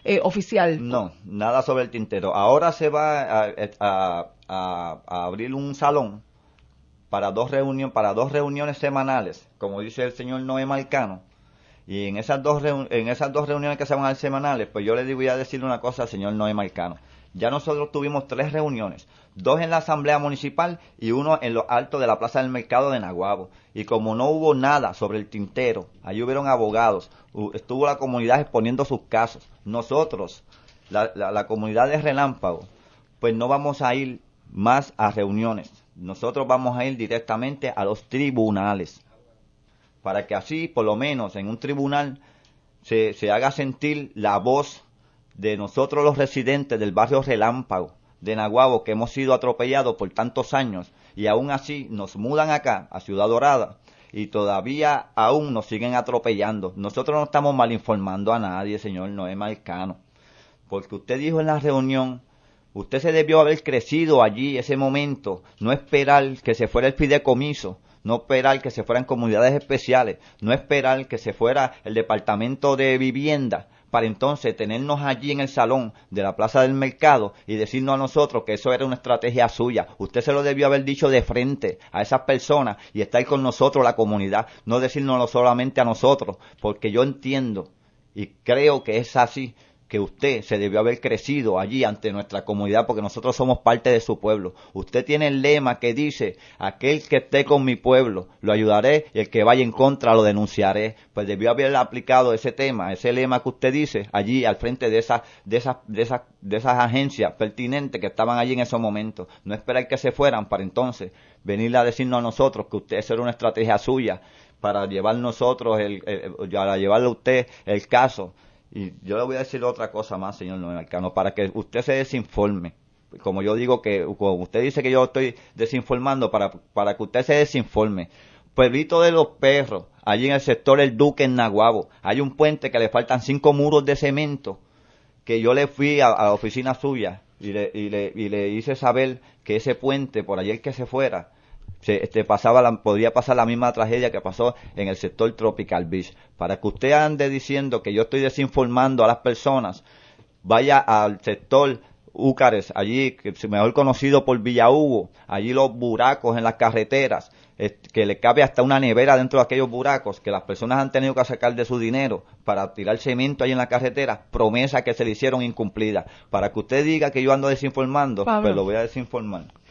oficial. No, nada sobre el tintero. Ahora se va a abrir un salón para dos reuniones semanales, como dice el señor Noé Marcano. Y en esas en esas dos reuniones que se van a hacer semanales, pues yo le voy a decir una cosa al señor Noé Marcano. Ya nosotros tuvimos 3 reuniones, 2 en la Asamblea Municipal y 1 en lo alto de la Plaza del Mercado de Naguabo. Y como no hubo nada sobre el tintero, allí hubieron abogados, estuvo la comunidad exponiendo sus casos. Nosotros, la comunidad de Relámpago, pues no vamos a ir más a reuniones. Nosotros vamos a ir directamente a los tribunales, para que así, por lo menos en un tribunal, se haga sentir la voz de nosotros los residentes del barrio Relámpago de Naguabo, que hemos sido atropellados por tantos años, y aún así nos mudan acá, a Ciudad Dorada, y todavía aún nos siguen atropellando. Nosotros no estamos mal informando a nadie, señor Noé Marcano, porque usted dijo en la reunión, usted se debió haber crecido allí ese momento, no esperar que se fuera el fideicomiso, no esperar que se fueran comunidades especiales, no esperar que se fuera el departamento de vivienda, para entonces tenernos allí en el salón de la Plaza del Mercado y decirnos a nosotros que eso era una estrategia suya. Usted se lo debió haber dicho de frente a esas personas y estar con nosotros, la comunidad, no decírnoslo solamente a nosotros, porque yo entiendo y creo que es así, que usted se debió haber crecido allí ante nuestra comunidad, porque nosotros somos parte de su pueblo. Usted tiene el lema que dice, aquel que esté con mi pueblo, lo ayudaré, y el que vaya en contra, lo denunciaré. Pues debió haber aplicado ese tema, ese lema que usted dice, allí al frente de esas agencias pertinentes que estaban allí en esos momentos. No esperar que se fueran para entonces venir a decirnos a nosotros que usted, esa era una estrategia suya para llevar nosotros, para llevarle a usted el caso. Y yo le voy a decir otra cosa más, señor Noé Marcano, para que usted se desinforme. Como yo digo que, como usted dice que yo estoy desinformando, para que usted se desinforme. Pueblito de los Perros, allí en el sector El Duque, en Naguabo, hay un puente que le faltan 5 muros de cemento, que yo le fui a la oficina suya y le hice saber que ese puente, por ayer que se fuera, podría pasar la misma tragedia que pasó en el sector Tropical Beach. Para que usted ande diciendo que yo estoy desinformando a las personas, vaya al sector Úcares, allí, que es mejor conocido por Villa Hugo, allí los buracos en las carreteras, que le cabe hasta una nevera dentro de aquellos buracos, que las personas han tenido que sacar de su dinero para tirar cemento ahí en la carretera, promesas que se le hicieron incumplidas. Para que usted diga que yo ando desinformando, Pablo, pues lo voy a desinformar.